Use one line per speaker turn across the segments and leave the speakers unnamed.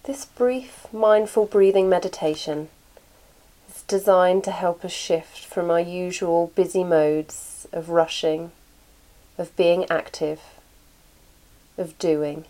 This brief mindful breathing meditation is designed to help us shift from our usual busy modes of rushing, of being active, of doing,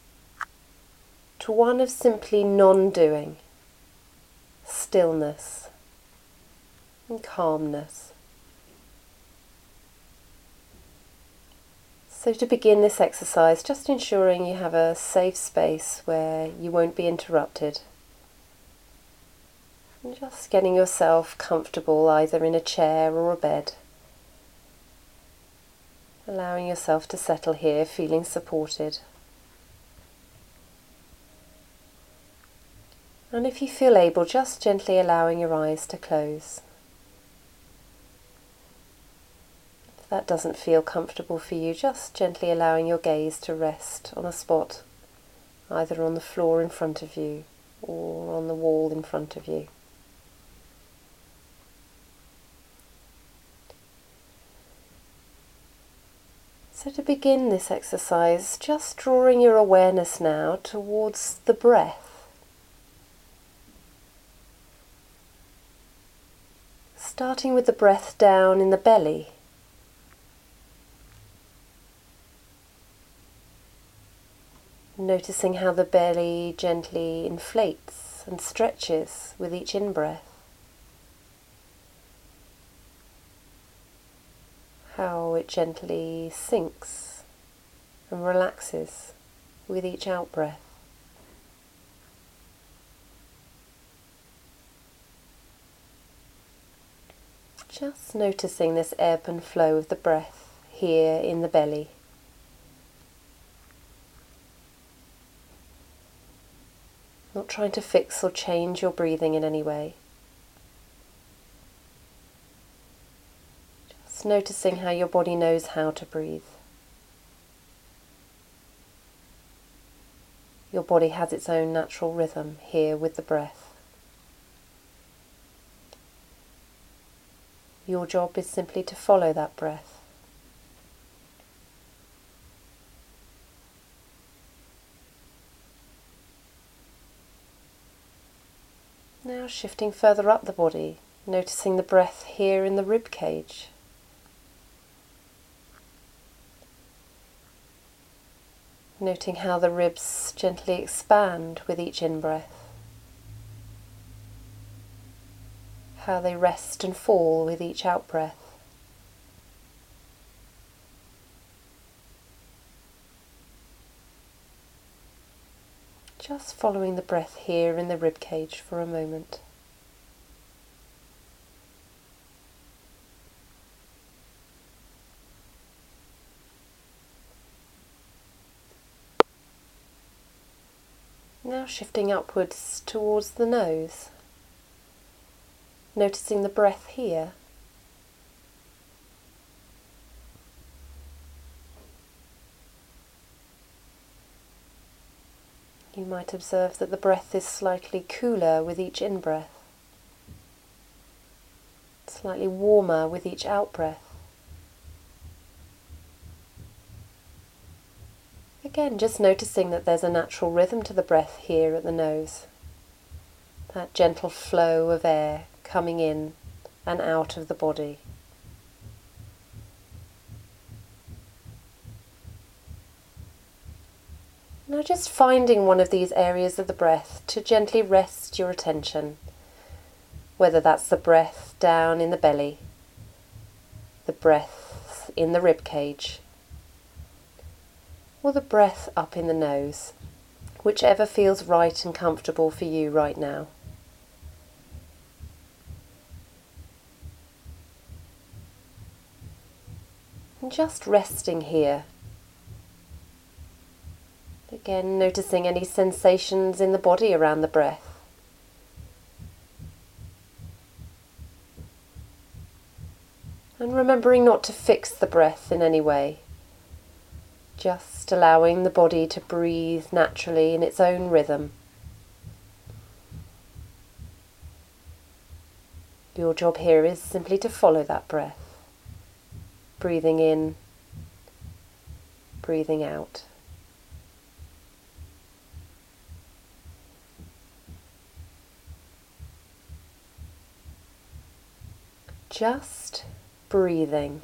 to one of simply non-doing, stillness and calmness. So to begin this exercise, just ensuring you have a safe space where you won't be interrupted. And just getting yourself comfortable either in a chair or a bed. Allowing yourself to settle here, feeling supported. And if you feel able, just gently allowing your eyes to close. If that doesn't feel comfortable for you, just gently allowing your gaze to rest on a spot, either on the floor in front of you or on the wall in front of you. So to begin this exercise, just drawing your awareness now towards the breath. Starting with the breath down in the belly. Noticing how the belly gently inflates and stretches with each in-breath. How it gently sinks and relaxes with each out-breath. Just noticing this ebb and flow of the breath here in the belly. Not trying to fix or change your breathing in any way. Just noticing how your body knows how to breathe. Your body has its own natural rhythm here with the breath. Your job is simply to follow that breath. Now shifting further up the body, noticing the breath here in the rib cage. Noting how the ribs gently expand with each in-breath. How they rest and fall with each out-breath. Just following the breath here in the rib cage for a moment. Now shifting upwards towards the nose. Noticing the breath here. You might observe that the breath is slightly cooler with each in-breath, slightly warmer with each out-breath. Again, just noticing that there's a natural rhythm to the breath here at the nose. That gentle flow of air coming in and out of the body. Now just finding one of these areas of the breath to gently rest your attention, whether that's the breath down in the belly, the breath in the rib cage, or the breath up in the nose, whichever feels right and comfortable for you right now. And just resting here. Again, noticing any sensations in the body around the breath. And remembering not to fix the breath in any way. Just allowing the body to breathe naturally in its own rhythm. Your job here is simply to follow that breath. Breathing in, breathing out. Just breathing.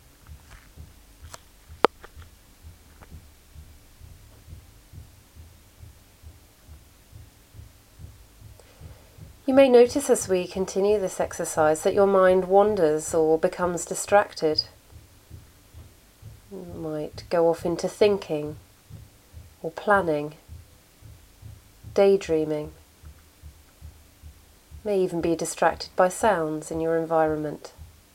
You may notice as we continue this exercise that your mind wanders or becomes distracted. You might go off into thinking or planning, daydreaming. You may even be distracted by sounds in your environment.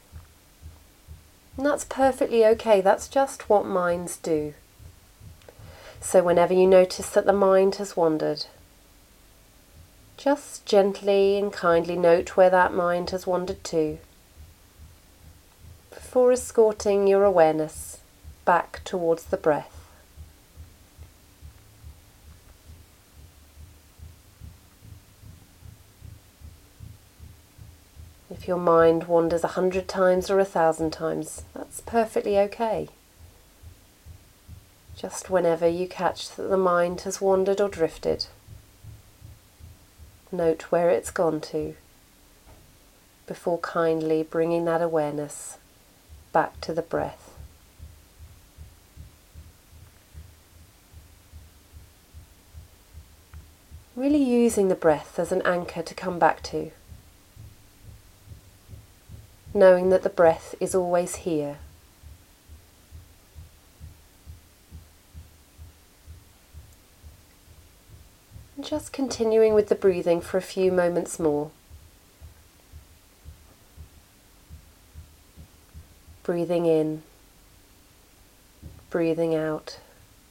And that's perfectly okay, that's just what minds do. So whenever you notice that the mind has wandered, just gently and kindly note where that mind has wandered to, before escorting your awareness back towards the breath. If your mind wanders 100 times or 1,000 times, that's perfectly okay. Just whenever you catch that the mind has wandered or drifted, note where it's gone to, before kindly bringing that awareness back to the breath. Really using the breath as an anchor to come back to, knowing that the breath is always here. And just continuing with the breathing for a few moments more. Breathing in, breathing out.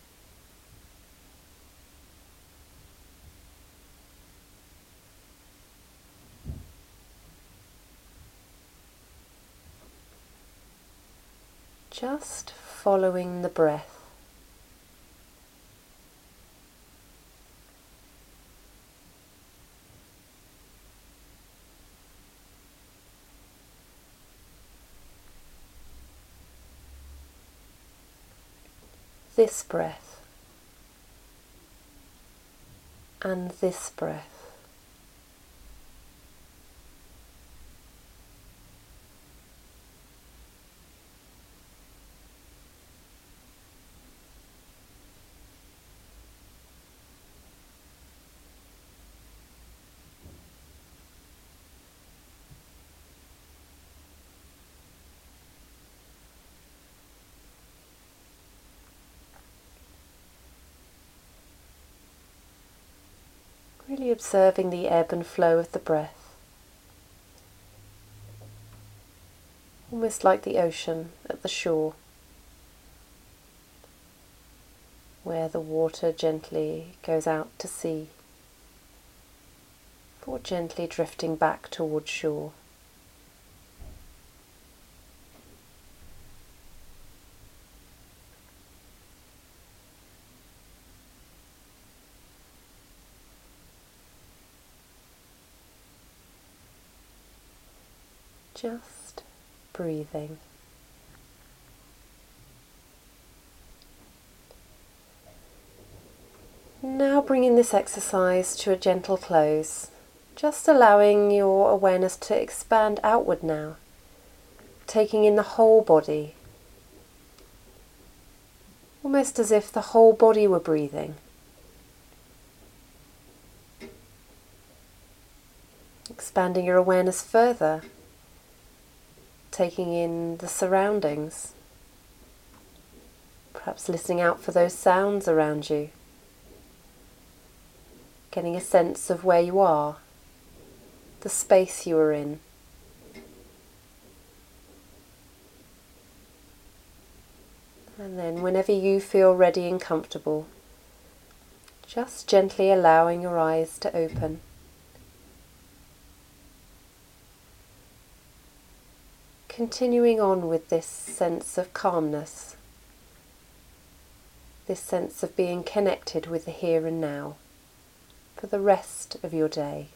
Just following the breath. This breath and this breath. Really observing the ebb and flow of the breath, almost like the ocean at the shore, where the water gently goes out to sea, before gently drifting back towards shore. Just breathing. Now bringing this exercise to a gentle close, just allowing your awareness to expand outward now, taking in the whole body, almost as if the whole body were breathing. Expanding your awareness further, taking in the surroundings, perhaps listening out for those sounds around you, getting a sense of where you are, the space you are in. And then whenever you feel ready and comfortable, just gently allowing your eyes to open. Continuing on with this sense of calmness, this sense of being connected with the here and now for the rest of your day,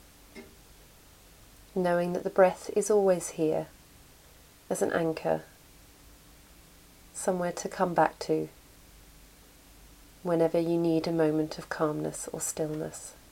knowing that the breath is always here as an anchor, somewhere to come back to whenever you need a moment of calmness or stillness.